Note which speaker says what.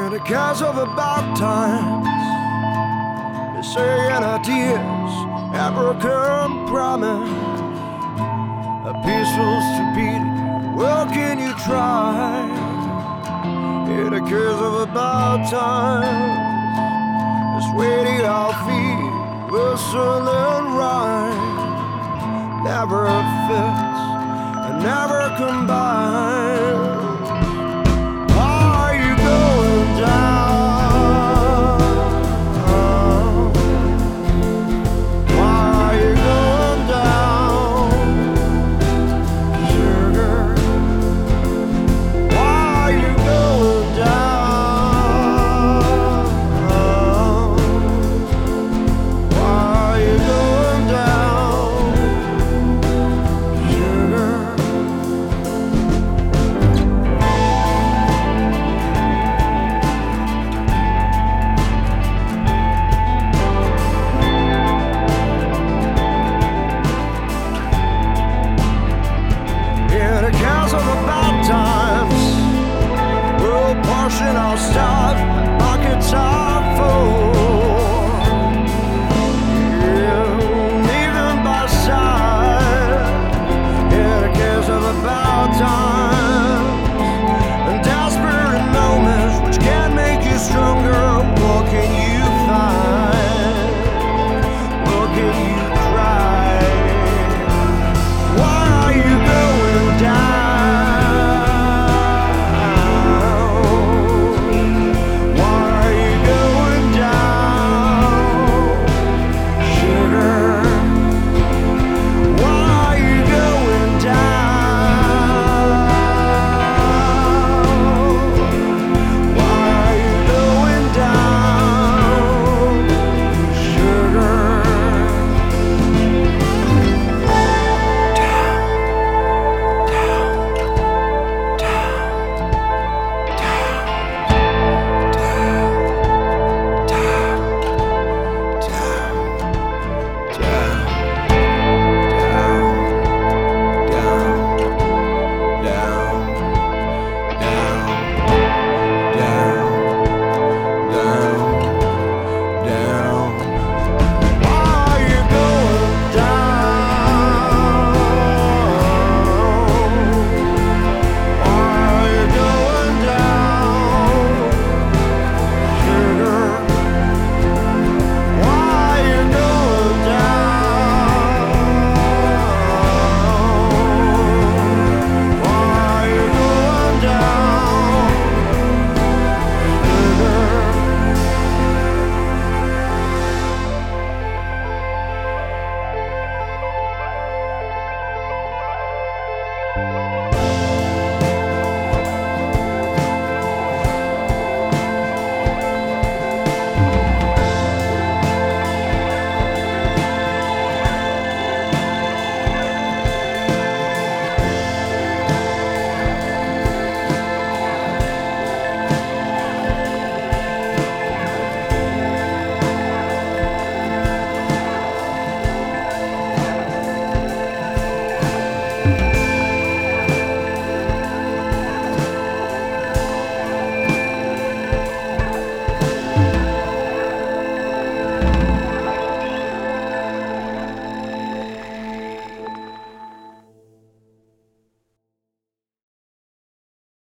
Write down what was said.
Speaker 1: Because of the bad times, they say our tears ever can promise a peaceful stupidity. Well, can you try? In the case of the bad times, this waiting our feet whistle and rhyme never fits and never combine. Of the bad times, we'll portion our stuff